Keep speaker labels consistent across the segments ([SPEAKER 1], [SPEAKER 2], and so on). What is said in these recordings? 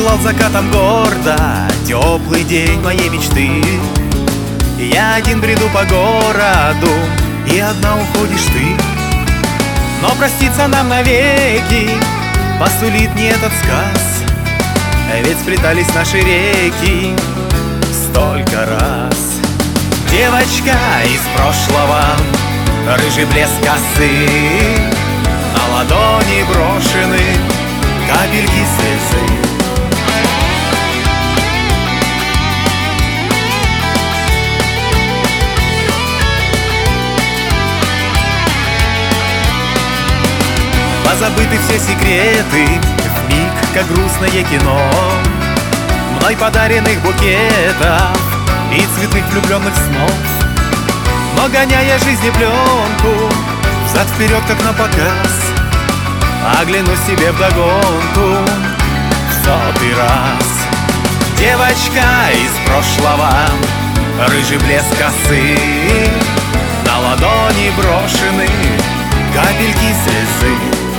[SPEAKER 1] Запылал закатом гордо теплый день моей мечты. Я один бреду по городу, и одна уходишь ты. Но проститься нам навеки посулит не этот сказ, ведь сплетались наши реки столько раз. Девочка из прошлого, рыжий блеск косы, на ладони брошены капельки слезы. Позабыты все секреты, вмиг, как грустное кино, мной подаренных букетов и цветных влюбленных снов. Но гоняя жизни пленку взад-вперед, как на показ, оглянусь себе вдогонку в 100-й раз. Девочка из прошлого, рыжий блеск косы, на ладони брошены капельки слезы.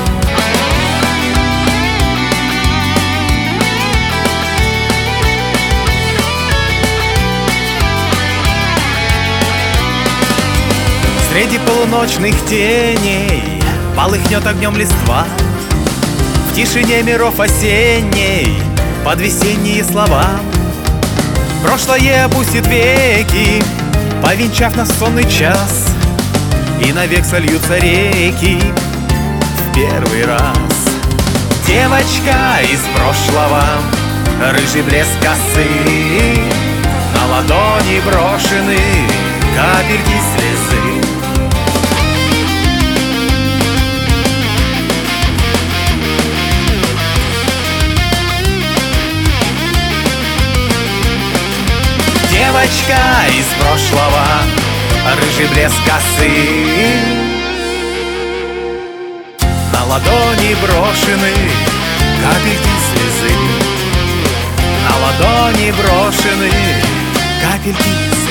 [SPEAKER 1] Среди полуночных теней полыхнет огнем листва, в тишине миров осенней под весенние слова. Прошлое опустит веки, повенчав нас в сонный час, и навек сольются реки в первый раз. Девочка из прошлого, рыжий блеск косы, на ладони брошены капельки слезы. Девочка из прошлого, рыжий блеск косы, на ладони брошены капельки слезы, на ладони брошены капельки слезы.